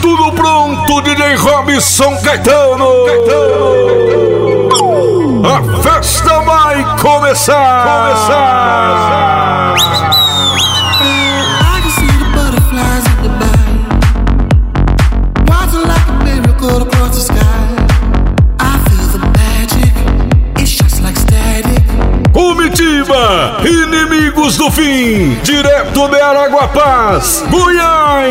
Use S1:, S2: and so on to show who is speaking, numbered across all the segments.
S1: tudo pronto, DJ Robson Caetano. A festa vai começar. Curitiba, inimigos do fim, direto de Araguapaz, Goiás.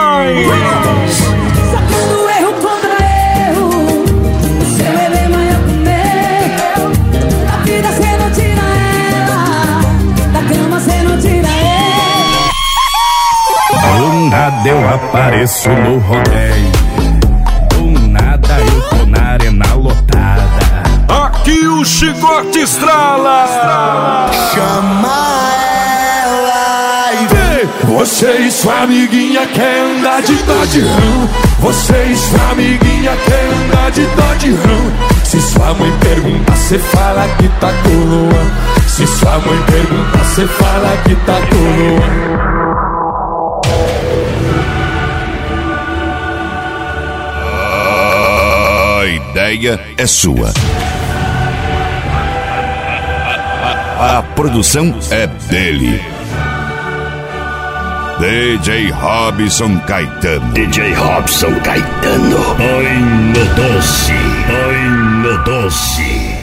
S2: Sacando erro contra erro, o seu bebê maior que o meu. Da vida cê não tira ela, da cama cê não tira ele.
S3: Do nada eu apareço no rodeio, do nada eu tô na arena lotada.
S1: Aqui o chicote estrala.
S4: Chama ela e vem.
S1: Você e sua amiguinha quer andar de Dodge-Ram. Você e sua amiguinha quer andar de Dodge-Ram. Se sua mãe perguntar, cê fala que tá coroa. Se sua mãe perguntar, cê fala que tá coroa.
S5: A ideia é sua. A produção é dele. DJ Robson Caetano.
S6: DJ Robson Caetano. Põe no doce.